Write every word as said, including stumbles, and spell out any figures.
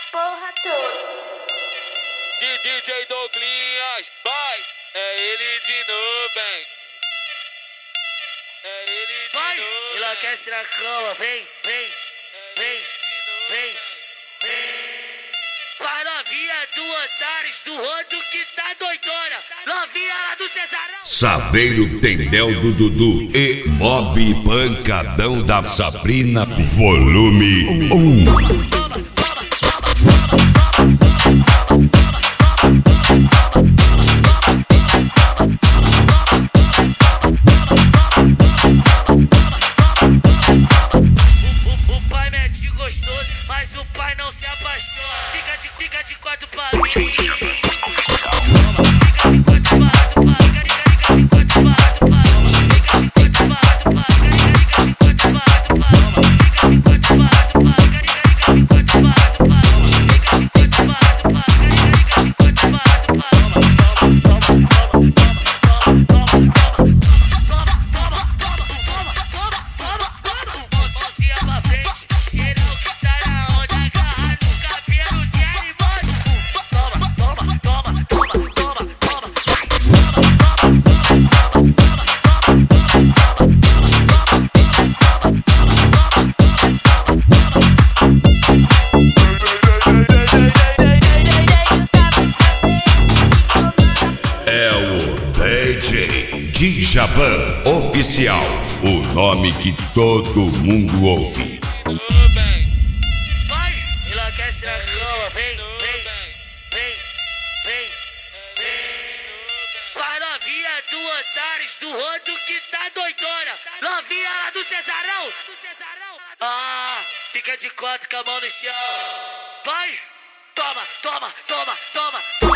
porra toda. D J Douglinhas, vai, é ele de novo, hein? É ele de Vai, novo. enlouquece na cama, vem, vem, vem, vem, vem. Pra novinha do Antares, do Rodo que tá doidona. Novinha lá do Cesarão. Saveiro Tendel do Dudu e Mob Pancadão da Sabrina, volume um. Gostoso, mas o pai não se apaixona. Fica de, fica de quatro pra mim. Fica de quatro pra lado, pra fica de fica de quatro pra lado, pra fica de quatro pra lado, pra fica de quatro pra lado, pra fica de quatro pra lado, pra fica de quatro pra lado, pra fica de quatro pra lado, pra fica de quatro pra lado, pra Djavan Oficial, o nome que todo mundo ouve. Vai, enlouquece na cama, vem, vem, vem, vem, vem. Pra novinha do Antares, do Rodo que tá doidona. Novinha lá do Cesarão. Ah, fica de quatro com a mão no chão. Vai, toma, toma, toma, toma.